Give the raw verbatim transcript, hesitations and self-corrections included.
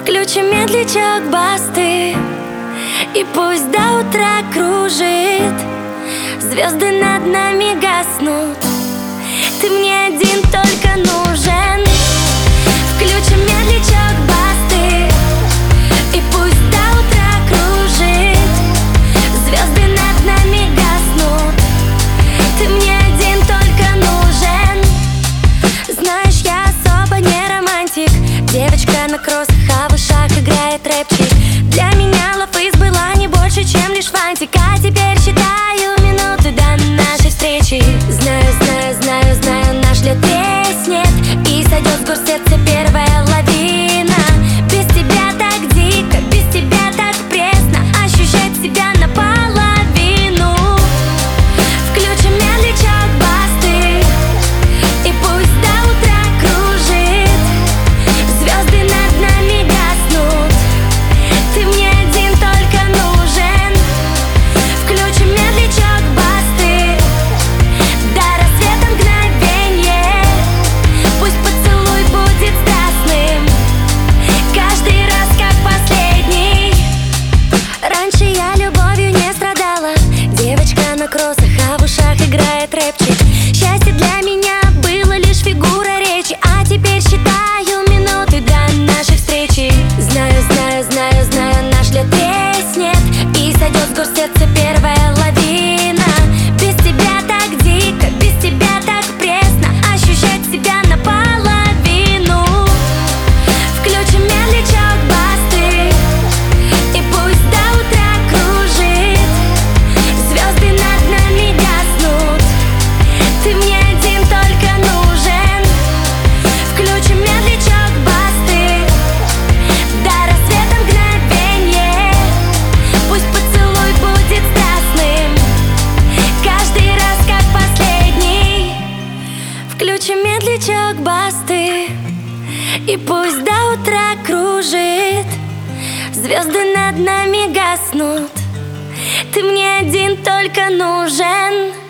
Включим медлячок басты, и пусть до утра кружит. Звезды над нами гаснут, ты мне один только нужен. Включим медлячок басты, и пусть до утра кружит. Звезды над нами гаснут, ты мне один только нужен. Знаешь, я особо не романтик, девочка на кроссах, а в ушах играет рэпчик. Для меня Love Is была не больше, чем лишь фантик. А теперь считаю минуты до нашей встречи. Знаю, знаю, знаю, знаю, наш лед треснет, и сойдет с гор сердца первая лавина. Без тебя так дико, без тебя так пресно ощущать себя наполовину. Включим медлячок басты, и пусть до утра кружит. Звезды над нами гаснут, ты мне один только нужен. Включим медлячок басты, до рассвета мгновенье. Пусть поцелуй будет страстным, каждый раз как последний. Раньше я любовью не страдала, девочка на кроссах, а в ушах играет рэпчик. Счастье для меня было лишь фигура речи, а теперь считаю минуты до нашей встречи. Знаю, знаю, знаю, знаю, наш лед треснет, и сойдет с гор сердца первая лавина. Без тебя так дико, без тебя так пресно ощущать себя наполовину. Включим медлячок басты, и пусть до утра кружит. Звезды над нами гаснут, ты мне один только нужен. Включим медлячок басты, до рассвета мгновенье. Пусть поцелуй будет страстным, каждый раз как последний. Включим медлячок басты, и пусть до утра кружит. Звезды над нами гаснут, ты мне один только нужен.